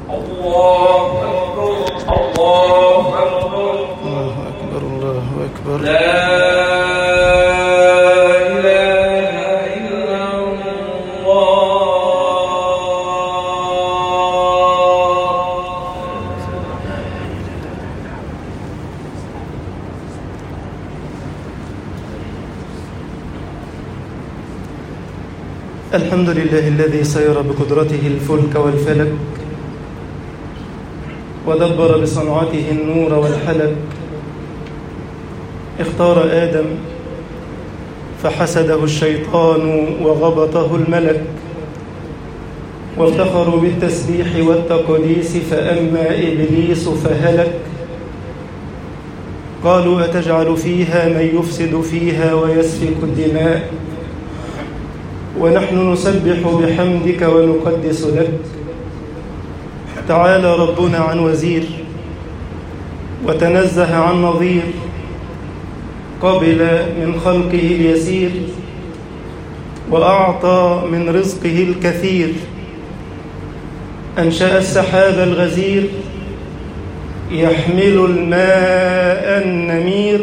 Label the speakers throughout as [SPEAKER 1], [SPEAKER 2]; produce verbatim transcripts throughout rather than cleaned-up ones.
[SPEAKER 1] الله أكبر الله أكبر
[SPEAKER 2] الله أكبر الله أكبر
[SPEAKER 1] لا إله إلا الله.
[SPEAKER 2] الحمد لله الذي سير بقدرته الفلك والفلك ودبر بصنعته النور والحلك. اختار آدم فحسده الشيطان وغبطه الملك، وافتخروا بالتسبيح والتقديس فأما إبليس فهلك. قالوا أتجعل فيها من يفسد فيها ويسفك الدماء ونحن نسبح بحمدك ونقدس لك. تعالى ربنا عن وزير وتنزه عن نظير، قبل من خلقه اليسير وأعطى من رزقه الكثير. أنشأ السحاب الغزير يحمل الماء النمير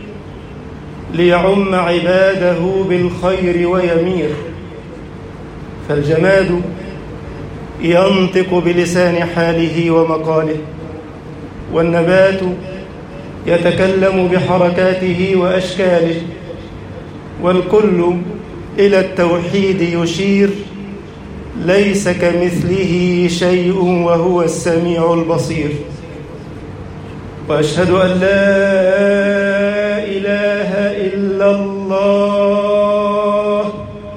[SPEAKER 2] ليعم عباده بالخير ويمير. فالجماد ينطق بلسان حاله ومقاله، والنبات يتكلم بحركاته وأشكاله، والكل إلى التوحيد يشير. ليس كمثله شيء وهو السميع البصير. وأشهد أن لا إله إلا الله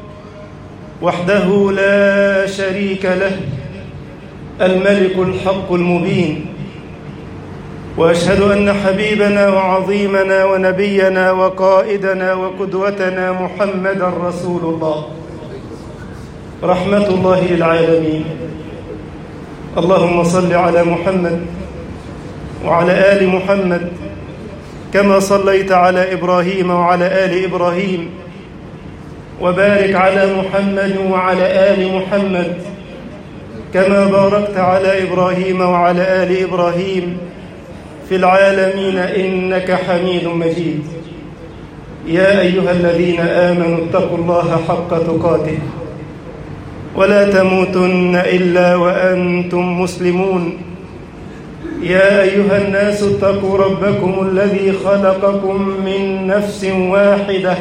[SPEAKER 2] وحده لا شريك له، الملك الحق المبين. وأشهد أن حبيبنا وعظيمنا ونبينا وقائدنا وقدوتنا محمدا رسول الله، رحمة الله للعالمين. اللهم صل على محمد وعلى آل محمد كما صليت على إبراهيم وعلى آل إبراهيم، وبارك على محمد وعلى آل محمد كما باركت على إبراهيم وعلى آل إبراهيم في العالمين إنك حميد مجيد. يا أيها الذين آمنوا اتقوا الله حق تقاته ولا تموتن إلا وأنتم مسلمون. يا أيها الناس اتقوا ربكم الذي خلقكم من نفس واحدة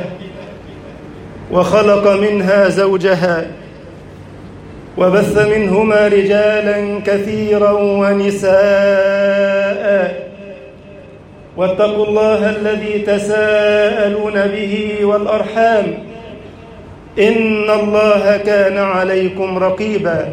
[SPEAKER 2] وخلق منها زوجها وبث منهما رجالا كثيرا ونساء، واتقوا الله الذي تساءلون به والأرحام إن الله كان عليكم رقيبا.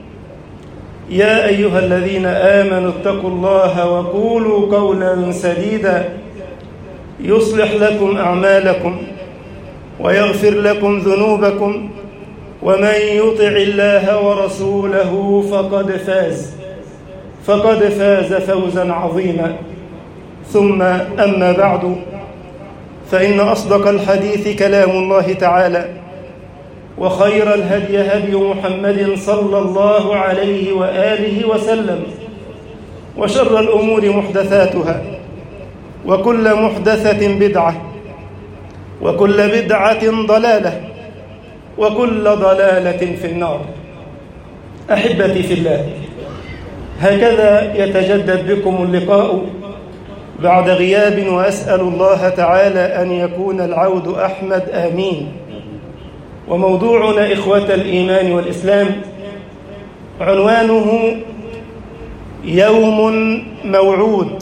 [SPEAKER 2] يا أيها الذين آمنوا اتقوا الله وقولوا قولا سديدا يصلح لكم أعمالكم ويغفر لكم ذنوبكم، ومن يطع الله ورسوله فقد فاز فقد فاز فوزا عظيما. ثم أما بعد، فإن أصدق الحديث كلام الله تعالى، وخير الهدي هدي محمد صلى الله عليه وآله وسلم، وشر الأمور محدثاتها، وكل محدثة بدعة، وكل بدعة ضلالة، وكل ضلالة في النار. أحبتي في الله، هكذا يتجدد بكم اللقاء بعد غياب، وأسأل الله تعالى أن يكون العود أحمد آمين. وموضوعنا إخوة الإيمان والإسلام عنوانه يوم موعود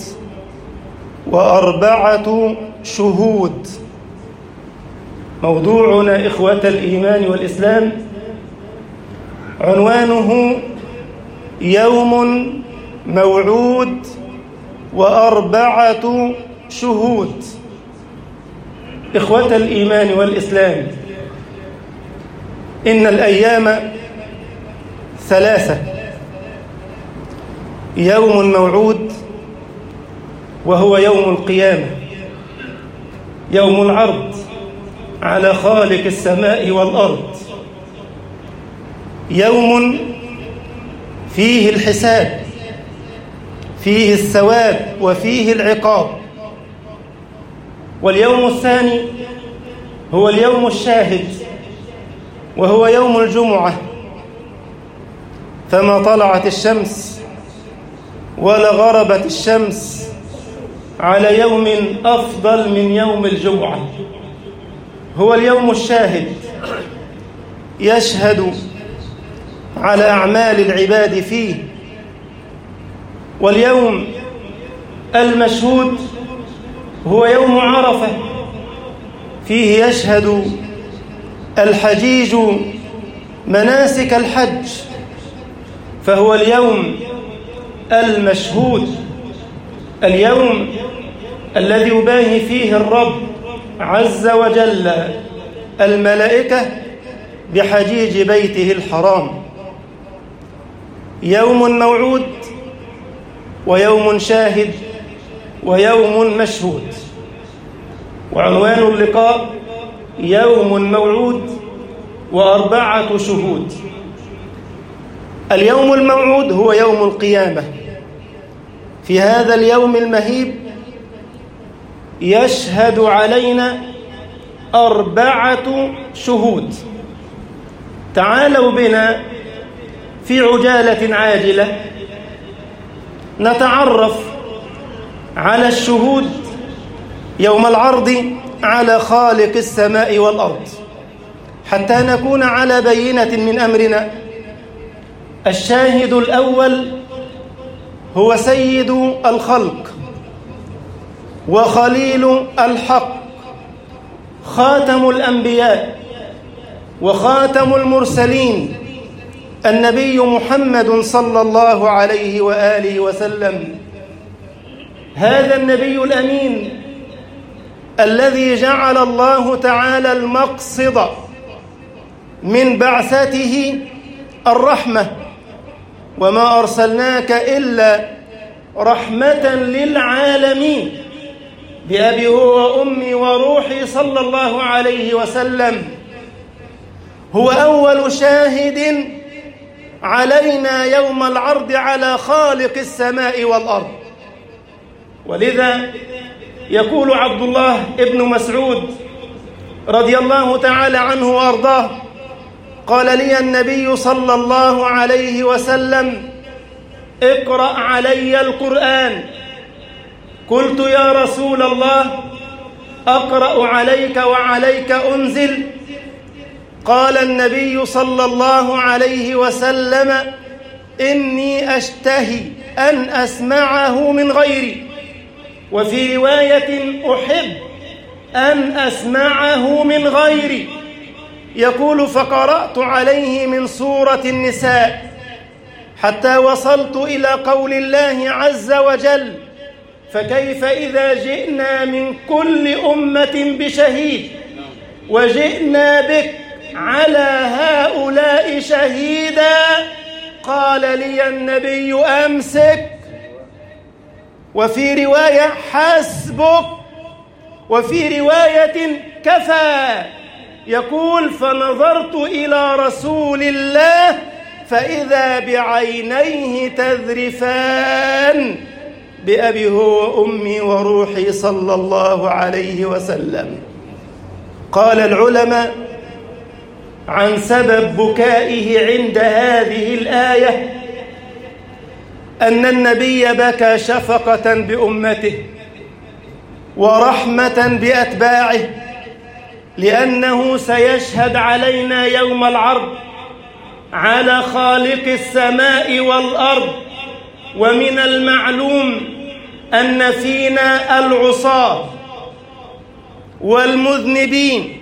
[SPEAKER 2] وأربعة شهود. موضوعنا إخوة الإيمان والإسلام عنوانه يوم موعود وأربعة شهود. إخوة الإيمان والإسلام، إن الأيام ثلاثة: يوم موعود وهو يوم القيامة، يوم العرض على خالق السماء والأرض، يوم فيه الحساب، فيه الثواب وفيه العقاب. واليوم الثاني هو اليوم الشاهد، وهو يوم الجمعة، فما طلعت الشمس ولا غربت الشمس على يوم أفضل من يوم الجمعة. هو اليوم الشاهد، يشهد على أعمال العباد فيه. واليوم المشهود هو يوم عرفة، فيه يشهد الحجيج مناسك الحج، فهو اليوم المشهود، اليوم الذي يباهي فيه الرب عز وجل الملائكة بحجيج بيته الحرام. يوم موعود ويوم شاهد ويوم مشهود. وعنوان اللقاء يوم موعود وأربعة شهود. اليوم الموعود هو يوم القيامة. في هذا اليوم المهيب يشهد علينا أربعة شهود. تعالوا بنا في عجالة عاجلة نتعرف على الشهود يوم العرض على خالق السماء والأرض، حتى نكون على بينة من أمرنا. الشاهد الأول هو سيد الخلق وخليل الحق، خاتم الأنبياء وخاتم المرسلين، النبي محمد صلى الله عليه وآله وسلم. هذا النبي الأمين الذي جعل الله تعالى المقصد من بعثته الرحمة، وما أرسلناك إلا رحمة للعالمين، بأبي هو وأمي وروحي صلى الله عليه وسلم. هو أول شاهد علينا يوم العرض على خالق السماء والأرض. ولذا يقول عبد الله ابن مسعود رضي الله تعالى عنه وأرضاه: قال لي النبي صلى الله عليه وسلم: اقرأ علي القرآن. قلت: يا رسول الله، أقرأ عليك وعليك أنزل؟ قال النبي صلى الله عليه وسلم: إني أشتهي أن أسمعه من غيري، وفي رواية: أحب أن أسمعه من غيري. يقول: فقرأت عليه من سورة النساء حتى وصلت إلى قول الله عز وجل: فكيف إذا جئنا من كل أمة بشهيد وجئنا بك على هؤلاء شهيدا. قال لي النبي: أمسك. وفي رواية: حسبك. وفي رواية: كفى. يقول: فنظرت إلى رسول الله فإذا بعينيه تذرفان، بأبي هو وأمي وروحي صلى الله عليه وسلم. قال العلماء عن سبب بكائه عند هذه الآية أن النبي بكى شفقة بأمته ورحمة بأتباعه، لأنه سيشهد علينا يوم العرض على خالق السماء والأرض. ومن المعلوم أن فينا العصاة والمذنبين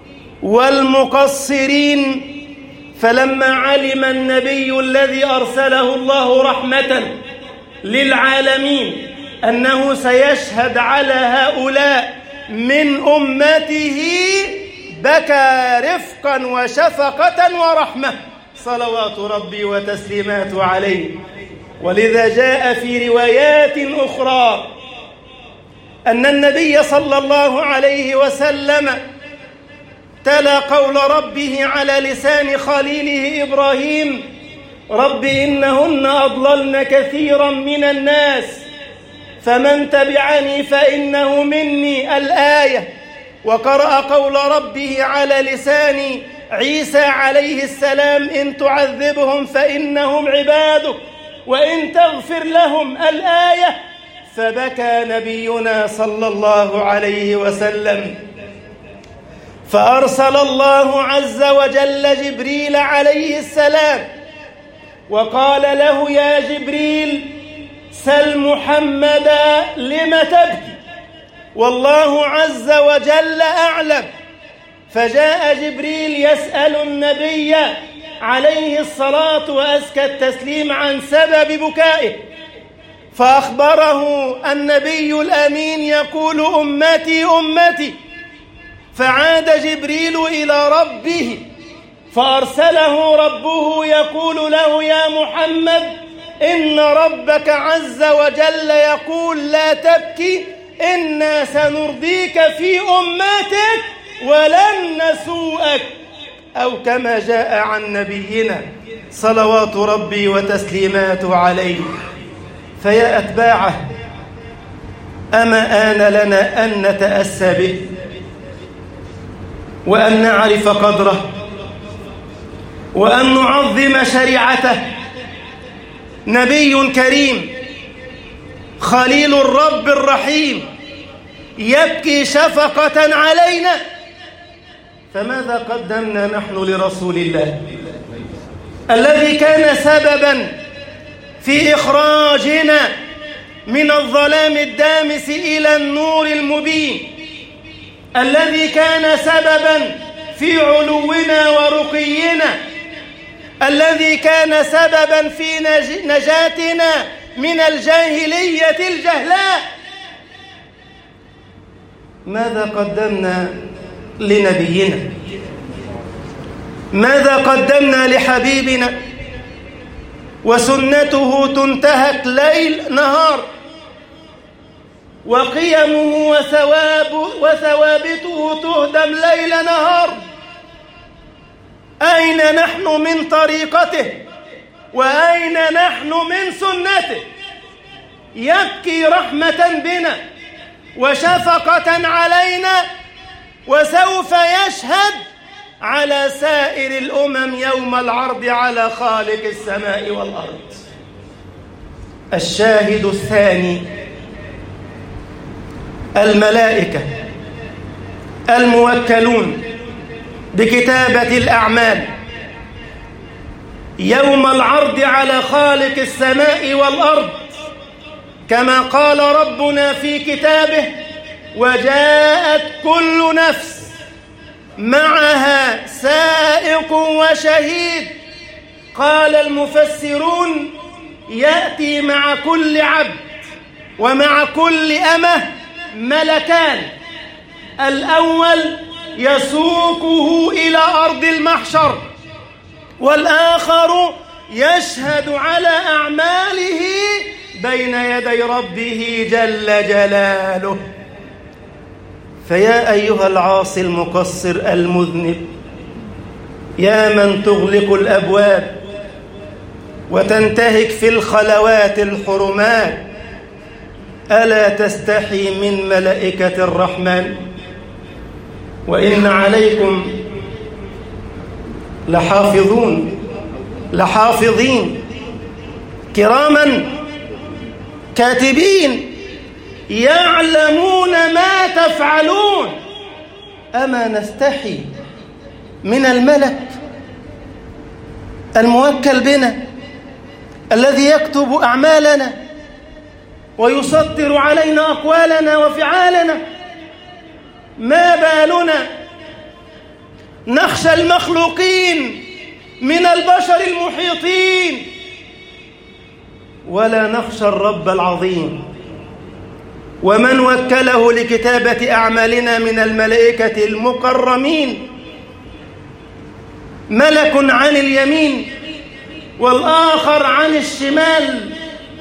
[SPEAKER 2] والمقصرين، فلما علم النبي الذي أرسله الله رحمة للعالمين أنه سيشهد على هؤلاء من أمته، بكى رفقا وشفقة ورحمة صلوات ربي وتسليماته عليه. ولذا جاء في روايات أخرى أن النبي صلى الله عليه وسلم تلا قول ربه على لسان خليله إبراهيم: رب إنهن أضللن كثيرا من الناس فمن تبعني فإنه مني الآية. وقرأ قول ربه على لسان عيسى عليه السلام إن تعذبهم فإنهم عبادك وإن تغفر لهم الآية. فبكى نبينا صلى الله عليه وسلم، فأرسل الله عز وجل جبريل عليه السلام وقال له يا جبريل سل محمدا لم تبكي والله عز وجل أعلم. فجاء جبريل يسأل النبي عليه الصلاة وأزكى التسليم عن سبب بكائه، فأخبره النبي الأمين يقول أمتي أمتي. فعاد جبريل إلى ربه فأرسله ربه يقول له يا محمد إن ربك عز وجل يقول لا تبكي إنا سنرضيك في أمتك ولن نسوءك، أو كما جاء عن نبينا صلوات ربي وتسليماته عليه. فيا أتباعه، أما آن لنا أن نتأسى به وأن نعرف قدره وأن نعظم شريعته. نبي كريم خليل الرب الرحيم يبكي شفقة علينا، فماذا قدمنا نحن لرسول الله الذي كان سببا في إخراجنا من الظلام الدامس إلى النور المبين، الذي كان سببا في علونا ورقينا، الذي كان سببا في نجاتنا من الجاهلية الجهلاء. ماذا قدمنا لنبينا؟ ماذا قدمنا لحبيبنا؟ وسنته تنتهك ليل نهار، وقيمه وثواب وثوابته تهدم ليل نهار. أين نحن من طريقته؟ وأين نحن من سنته؟ يبكي رحمة بنا وشفقة علينا، وسوف يشهد على سائر الأمم يوم العرض على خالق السماء والأرض. الشاهد الثاني الملائكة الموكلون بكتابة الأعمال يوم العرض على خالق السماء والأرض، كما قال ربنا في كتابه وجاءت كل نفس معها سائق وشهيد. قال المفسرون يأتي مع كل عبد ومع كل أمة ملكان، الأول يسوقه إلى أرض المحشر، والآخر يشهد على أعماله بين يدي ربه جل جلاله. فيا أيها العاصي المقصر المذنب، يا من تغلق الأبواب وتنتهك في الخلوات الحرمات، ألا تستحي من ملائكة الرحمن؟ وإن عليكم لحافظون لحافظين كراما كاتبين يعلمون ما تفعلون. أما نستحي من الملك الموكل بنا الذي يكتب أعمالنا ويسطر علينا أقوالنا وفعالنا؟ ما بالنا نخشى المخلوقين من البشر المحيطين ولا نخشى الرب العظيم؟ ومن وكله لكتابة أعمالنا من الملائكة المكرمين ملك عن اليمين والآخر عن الشمال،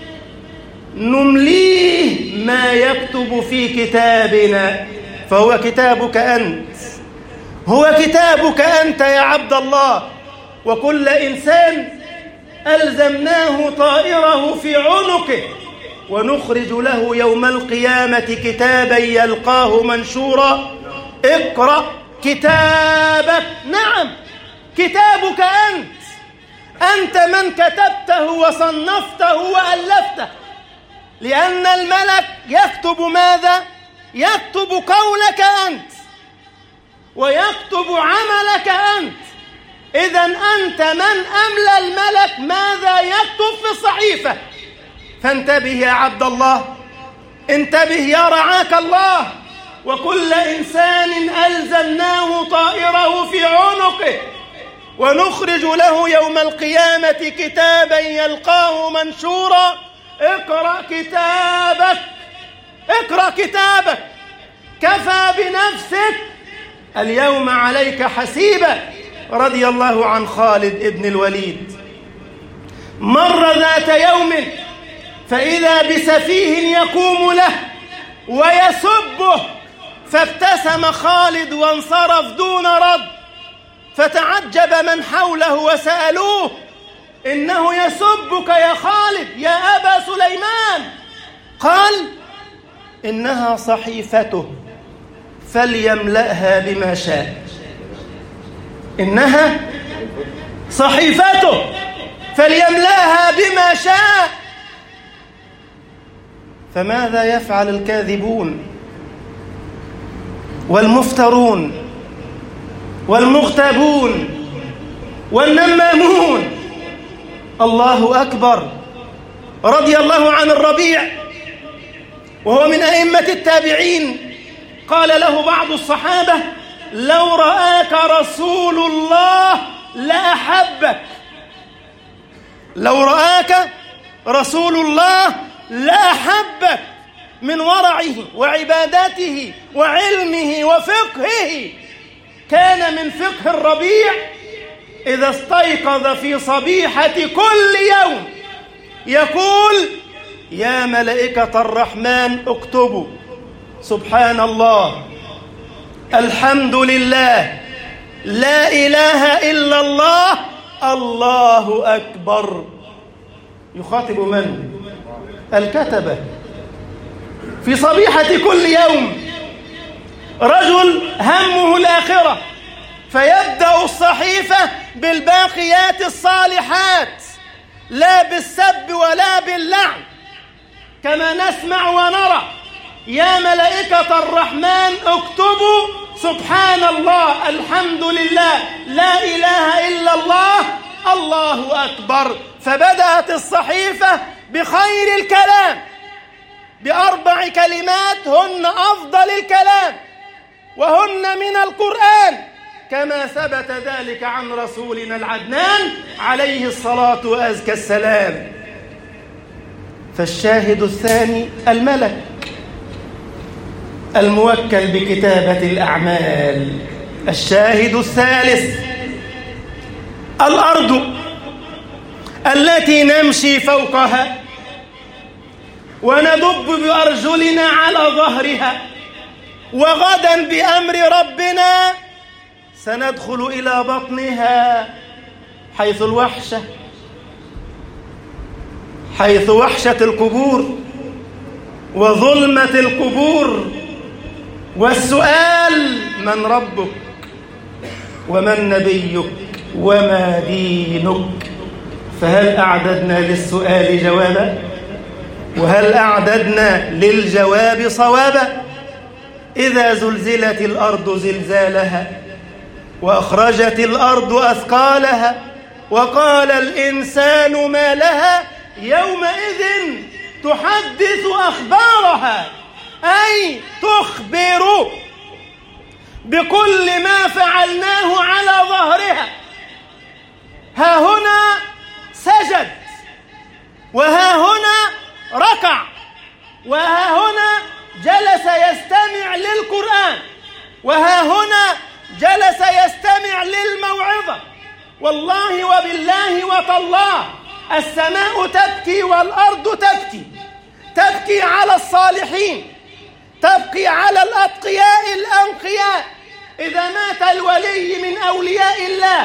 [SPEAKER 2] نمليه ما يكتب في كتابنا، فهو كتابك أنت، هو كتابك أنت يا عبد الله. وكل إنسان ألزمناه طائره في عنقه ونخرج له يوم القيامة كتابا يلقاه منشورا اقرأ كتابك. نعم، كتابك أنت، أنت من كتبته وصنفته وألفته، لأن الملك يكتب ماذا؟ يكتب قولك أنت ويكتب عملك أنت. إذن أنت من أملى الملك ماذا يكتب في الصحيفة. فانتبه يا عبد الله، انتبه يا رعاك الله. وكل إنسان ألزمناه طائره في عنقه ونخرج له يوم القيامة كتابا يلقاه منشورا اقرأ كتابك، اقرأ كتابك، كفى بنفسك اليوم عليك حسيبا. رضي الله عن خالد ابن الوليد، مر ذات يوم فإذا بسفيه يقوم له ويسبه، فابتسم خالد وانصرف دون رد، فتعجب من حوله وسألوه: إنه يسبك يا خالد يا أبا سليمان. قال: إنها صحيفته فليملأها بما شاء. إنها صحيفته فليملأها بما شاء. فماذا يفعل الكاذبون والمفترون والمغتابون والنمامون؟ الله أكبر. رضي الله عن الربيع وهو من أئمة التابعين، قال له بعض الصحابة: لو رآك رسول الله لأحبك. لو رآك رسول الله لأحبك، من ورعه وعبادته وعلمه وفقهه. كان من فقه الربيع إذا استيقظ في صبيحة كل يوم يقول: يا ملائكة الرحمن اكتبوا سبحان الله، الحمد لله، لا إله إلا الله، الله أكبر. يخاطب من؟ الكتبة في صبيحة كل يوم. رجل همه الآخرة فيبدأ الصحيفة بالباقيات الصالحات، لا بالسب ولا باللعن، كما نسمع ونرى: يا ملائكة الرحمن اكتبوا سبحان الله، الحمد لله، لا إله إلا الله، الله أكبر. فبدأت الصحيفة بخير الكلام، بأربع كلمات هن أفضل الكلام وهن من القرآن، كما ثبت ذلك عن رسولنا العدنان عليه الصلاة وأزكى السلام. فالشاهد الثاني الملك الموكل بكتابة الأعمال. الشاهد الثالث الأرض التي نمشي فوقها وندب بأرجلنا على ظهرها، وغدا بأمر ربنا سندخل إلى بطنها، حيث الوحشة، حيث وحشة القبور وظلمة القبور، والسؤال: من ربك ومن نبيك وما دينك؟ فهل أعددنا للسؤال جوابا؟ وهل أعددنا للجواب صوابا؟ إذا زلزلت الأرض زلزالها وأخرجت الأرض أثقالها وقال الإنسان ما لها يومئذ تحدث أخبارها، أي تخبر بكل ما فعلناه على ظهرها. ها هنا سجد، وها هنا ركع، وها هنا جلس يستمع للقرآن، وها هنا جلس يستمع للموعظة. والله وبالله وتالله السماء تبكي والأرض تبكي، تبكي على الصالحين، تبكي على الأتقياء الأنقياء. إذا مات الولي من أولياء الله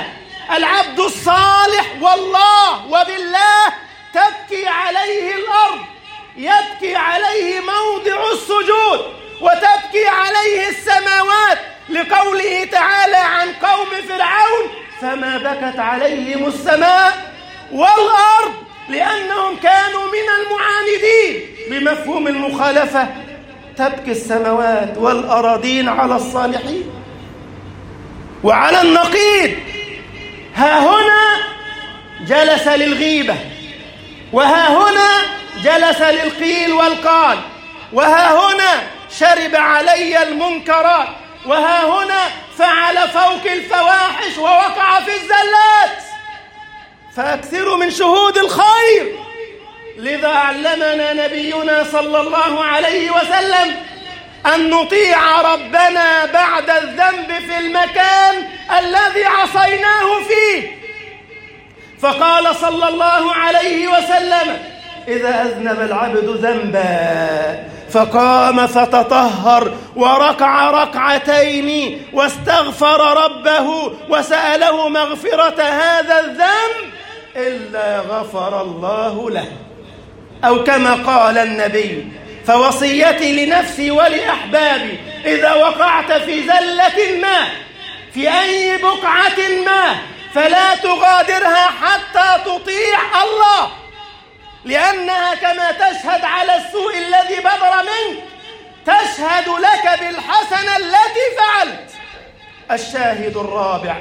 [SPEAKER 2] العبد الصالح والله وبالله تبكي عليه الأرض، يبكي عليه موضع السجود، وتبكي عليه السماوات، لقوله تعالى عن قوم فرعون فما بكت عليهم السماء والأرض لأنهم كانوا من المعاندين. بمفهوم المخالفة تبكي السماوات والأراضين على الصالحين. وعلى النقيض ها هنا جلس للغيبة، وها هنا جلس للقيل والقال، وها هنا شرب علي المنكرات، وها هنا فعل فوق الفواحش ووقع في الزلات. فأكثروا من شهود الخير. لذا علمنا نبينا صلى الله عليه وسلم أن نطيع ربنا بعد الذنب في المكان الذي عصيناه فيه. فقال صلى الله عليه وسلم: إذا أذنب العبد ذنبا فقام فتطهر وركع ركعتين واستغفر ربه وسأله مغفرة هذا الذنب إلا غفر الله له، أو كما قال النبي. فوصيتي لنفسي ولأحبابي: إذا وقعت في زلة ما، في أي بقعة ما، فلا تغادرها حتى تطيع الله، لأنها كما تشهد على السوء الذي بدر منك تشهد لك بالحسنة التي فعلت. الشاهد الرابع: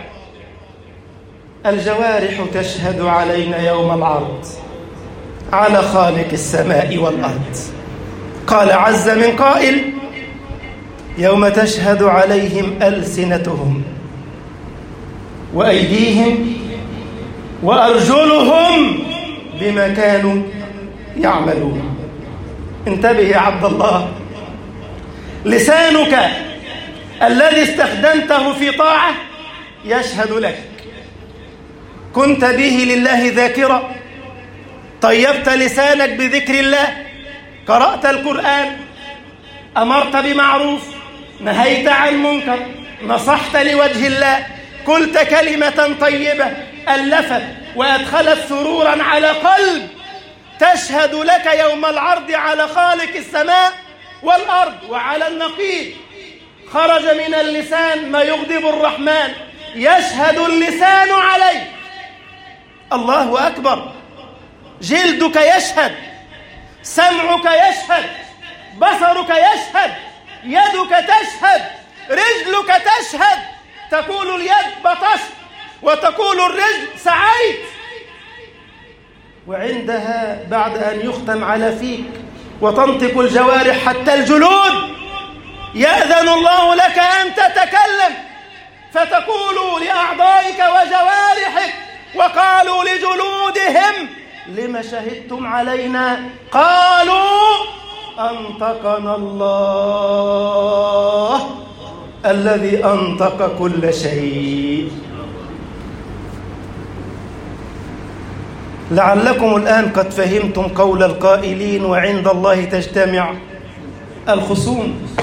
[SPEAKER 2] الجوارح تشهد علينا يوم العرض على خالق السماء والأرض. قال عز من قائل: يوم تشهد عليهم ألسنتهم وأيديهم وأرجلهم بما كانوا يعملون. انتبه يا عبد الله، لسانك الذي استخدمته في طاعة يشهد لك. كنت به لله ذاكرا، طيبت لسانك بذكر الله، قرأت القرآن، أمرت بمعروف، نهيت عن منكر، نصحت لوجه الله، قلت كلمة طيبة ألفت وأدخلت سرورا على قلب، تشهد لك يوم العرض على خالق السماء والأرض. وعلى النقيض خرج من اللسان ما يغضب الرحمن، يشهد اللسان عليه. الله أكبر. جلدك يشهد، سمعك يشهد، بصرك يشهد، يدك تشهد، رجلك تشهد. تقول اليد بطشت وتقول الرجل سعيت. وعندها بعد أن يختم على فيك وتنطق الجوارح حتى الجلود يأذن الله لك أن تتكلم، فتقول لأعضائك وجوارحك: وقالوا لجلودهم لما شهدتم علينا؟ قالوا أنطقنا الله الذي أنطق كل شيء. لعلكم الآن قد فهمتم قول القائلين: وعند الله تجتمع الخصوم.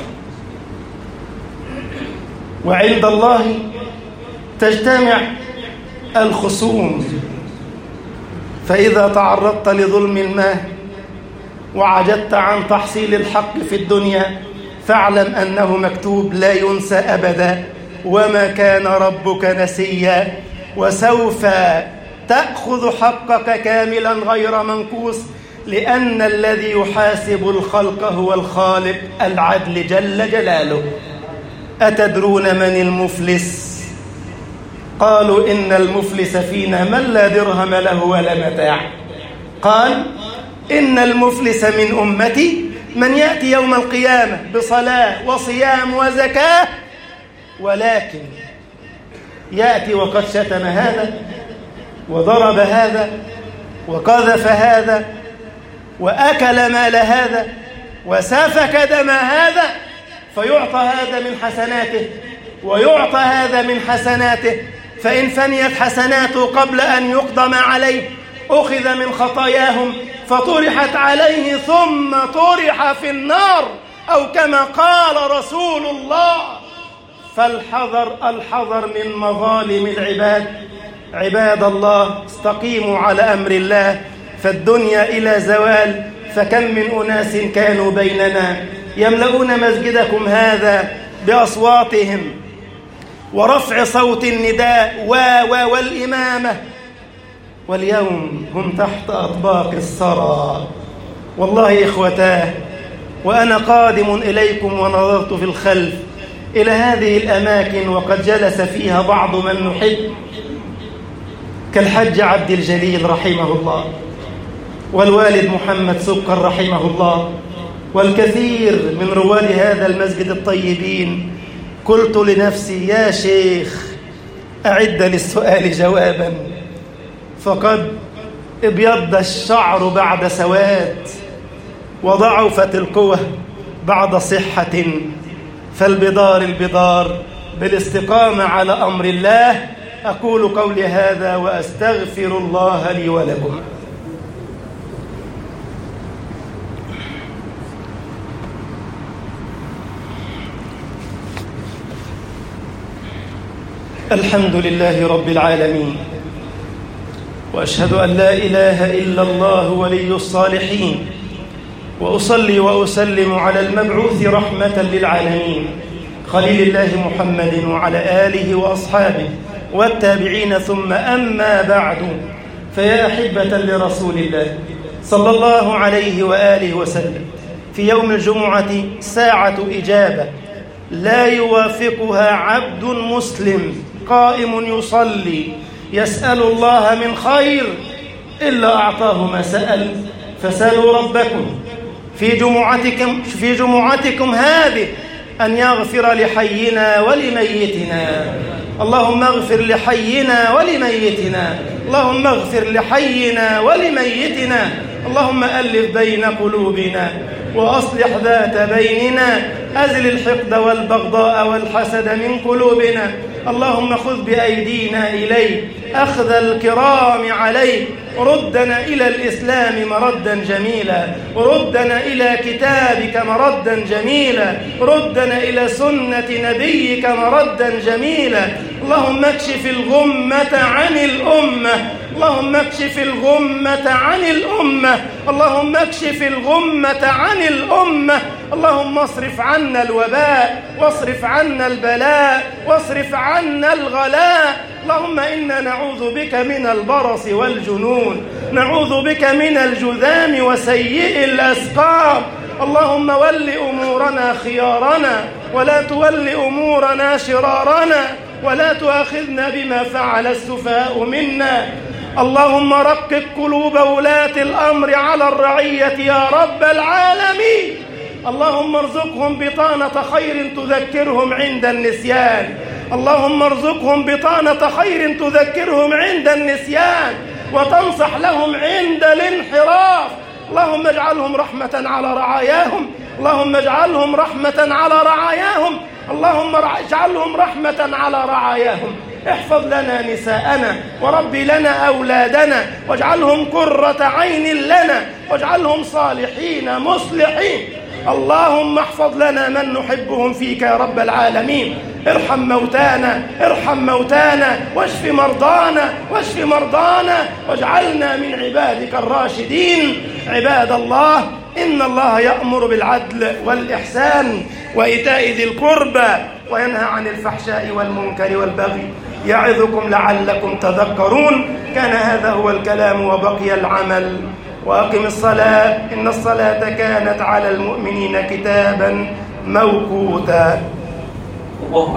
[SPEAKER 2] وعند الله تجتمع الخصوم. فإذا تعرضت لظلم ما وعجزت عن تحصيل الحق في الدنيا فاعلم أنه مكتوب لا ينسى أبدا، وما كان ربك نسيا، وسوف تأخذ حقك كاملا غير منقوص، لأن الذي يحاسب الخلق هو الخالق العدل جل جلاله. أتدرون من المفلس؟ قالوا إن المفلس فينا من لا درهم له ولا متاع. قال: إن المفلس من أمتي من يأتي يوم القيامة بصلاة وصيام وزكاة، ولكن يأتي وقد شتم هذا وضرب هذا وقذف هذا وأكل مال هذا وسفك دم هذا، فيعطى هذا من حسناته ويعطى هذا من حسناته، فإن فنيت حسناته قبل أن يقدم عليه أخذ من خطاياهم فطرحت عليه ثم طرح في النار، أو كما قال رسول الله. فالحذر الحذر من مظالم العباد عباد الله استقيموا على أمر الله، فالدنيا إلى زوال، فكم من أناس كانوا بيننا يملؤون مسجدكم هذا بأصواتهم ورفع صوت النداء و و والإمامة، واليوم هم تحت أطباق الثرى. والله إخوتاه، وأنا قادم إليكم ونظرت في الخلف إلى هذه الأماكن وقد جلس فيها بعض من نحب كالحج عبد الجليل رحمه الله، والوالد محمد سكر رحمه الله، والكثير من رواد هذا المسجد الطيبين. قلت لنفسي يا شيخ أعد للسؤال جوابا، فقد ابيض الشعر بعد سواد وضعفت القوة بعد صحة، فالبدار البدار بالاستقامة على أمر الله. أقول قولي هذا وأستغفر الله لي ولكم. الحمد لله رب العالمين، وأشهد أن لا إله إلا الله ولي الصالحين، وأصلي وأسلم على المبعوث رحمة للعالمين خليل الله محمد وعلى آله وأصحابه والتابعين، ثم أما بعد، فيا أحبة لرسول الله صلى الله عليه وآله وسلم، في يوم الجمعة ساعة إجابة لا يوافقها عبد مسلم قائم يصلي يسأل الله من خير إلا أعطاه ما سأل. فسألوا ربكم في جمعتكم, في جمعتكم هذه أن يغفر لحينا ولميتنا. اللهم اغفر لحينا ولميتنا، اللهم اغفر لحينا ولميتنا، اللهم ألف بين قلوبنا وأصلح ذات بيننا، أزل الحقد والبغضاء والحسد من قلوبنا. اللهم خذ بأيدينا إليك أخذ الكرام عليك، ردنا إلى الإسلام مردا جميلا، ردنا إلى كتابك مردا جميلا، ردنا إلى سنة نبيك مردا جميلا. اللهم اكشف الغمة عن الأمة، اللهم اكشف الغمة عن الأمة، اللهم اكشف الغمة عن الأمة. اللهم اصرف عنا الوباء، واصرف عنا البلاء، واصرف عنا الغلاء. اللهم إنا نعوذ بك من البرص والجنون، نعوذ بك من الجذام وسيء الأسقام. اللهم ول أمورنا خيارنا، ولا تول أمورنا شرارنا، ولا تؤاخذنا بما فعل السفهاء منا. اللهم رقق قلوب ولاة الأمر على الرعية يا رب العالمين. اللهم ارزقهم بطانة خير تذكرهم عند النسيان، اللهم ارزقهم بطانة خير تذكرهم عند النسيان وتنصح لهم عند الانحراف. اللهم اجعلهم رحمة على رعاياهم، اللهم اجعلهم رحمة على رعاياهم، اللهم اجعلهم رحمة على رعاياهم. احفظ لنا نساءنا وربي لنا أولادنا، واجعلهم قرة عين لنا، واجعلهم صالحين مصلحين. اللهم احفظ لنا من نحبهم فيك يا رب العالمين. ارحم موتانا، ارحم موتانا، واشف مرضانا، واشف مرضانا، واجعلنا من عبادك الراشدين. عباد الله، إن الله يأمر بالعدل والإحسان وإيتاء ذي القربى وينهى عن الفحشاء والمنكر والبغي، يعظكم لعلكم تذكرون. كان هذا هو الكلام وبقي العمل. وأقم الصلاة إن الصلاة كانت على المؤمنين كتابا موقوتا.